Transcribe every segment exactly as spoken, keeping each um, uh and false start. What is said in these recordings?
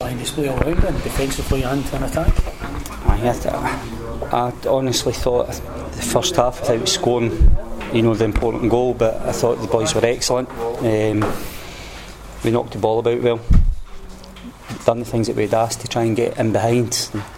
line display all round, and defensively and in attack. I, I honestly thought the first half, without scoring, you know, the important goal, but I thought the boys were excellent. Um, we knocked the ball about well, done the things that we'd asked to try and get in behind. And,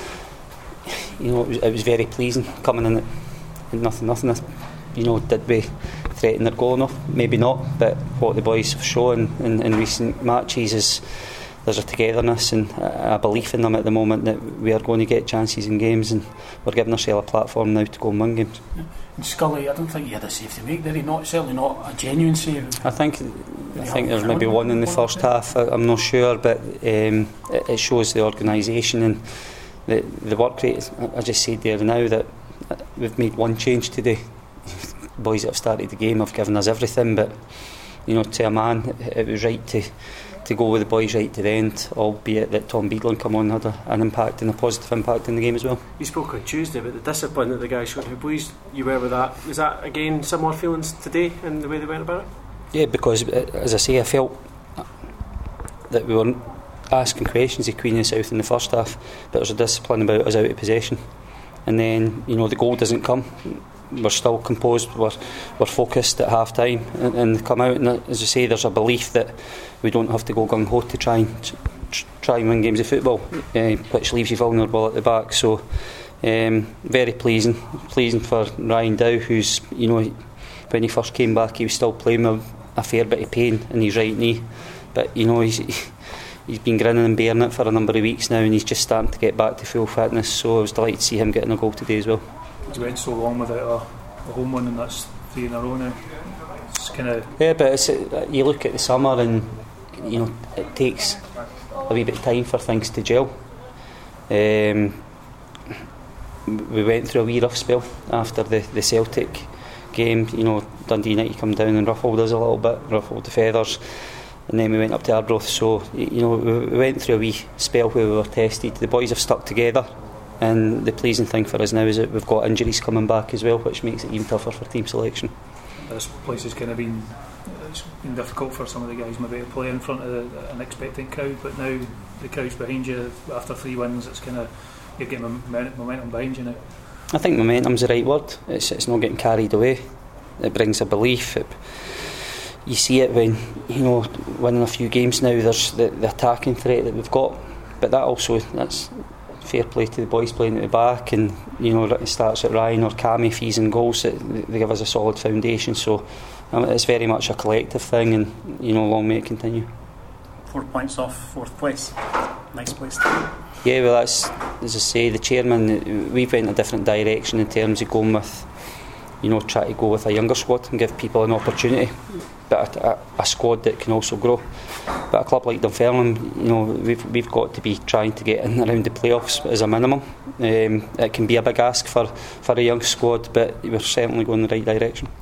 you know, it was, it was very pleasing coming in at nothing, nothing. You know, did we threaten their goal enough? Maybe not, but what the boys have shown in, in recent matches is there's a togetherness and a belief in them at the moment that we are going to get chances in games, and we're giving ourselves a platform now to go and win games. And Scully, I don't think he had a save to make, did he? Not certainly not a genuine save. I think I think there's maybe one in the first half. I, I'm not sure, but um, it, it shows the organisation and the the work rate. I just said there now that we've made one change today. Boys that have started the game have given us everything, but you know, to a man, it was right to to go with the boys right to the end, albeit that Tom Beadland come on had a, an impact and a positive impact in the game as well. You spoke on Tuesday about the discipline that the guys showed. How pleased you were with that? Was that again similar feelings today in the way they went about it? Yeah, because as I say, I felt that we weren't asking questions of Queen and South in the first half, but there's a discipline about us out of possession, and then you know the goal doesn't come. We're still composed, we're, we're focused at half time and, and come out, and as I say, there's a belief that we don't have to go gung-ho to try and tr- try and win games of football, uh, which leaves you vulnerable at the back. So um, very pleasing pleasing for Ryan Dow, who's, you know, when he first came back he was still playing with a fair bit of pain in his right knee, but you know he's he's been grinning and bearing it for a number of weeks now, and he's just starting to get back to full fitness, so I was delighted to see him getting a goal today as well. You went so long without a, a home one, and that's three in a row now. It's kind of yeah, but it's, you look at the summer, and you know it takes a wee bit of time for things to gel. Um, we went through a wee rough spell after the, the Celtic game. You know, Dundee United come down and ruffled us a little bit, ruffled the feathers, and then we went up to Arbroath. So you know we, we went through a wee spell where we were tested. The boys have stuck together. And the pleasing thing for us now is that we've got injuries coming back as well, which makes it even tougher for team selection. This place has kind of been, it's been difficult for some of the guys maybe to play in front of the, an expectant crowd, but now the crowd's behind you after three wins. It's kind of, you're getting momentum behind you now. I think momentum's the right word. It's, it's not getting carried away. It brings a belief. It, you see it when, you know, winning a few games now, there's the, the attacking threat that we've got, but that also, that's fair play to the boys playing at the back, and you know it starts at Ryan or Cammy, fees and goals. It, they give us a solid foundation, so um, it's very much a collective thing, and you know long may it continue. Four points off fourth place, nice place to be. Yeah, well that's, as I say, the chairman, we've went a different direction in terms of going with, you know, try to go with a younger squad and give people an opportunity, but a, a, a squad that can also grow. But a club like Dunfermline, you know, we've we've got to be trying to get in around the playoffs as a minimum. Um, it can be a big ask for, for a young squad, but we're certainly going in the right direction.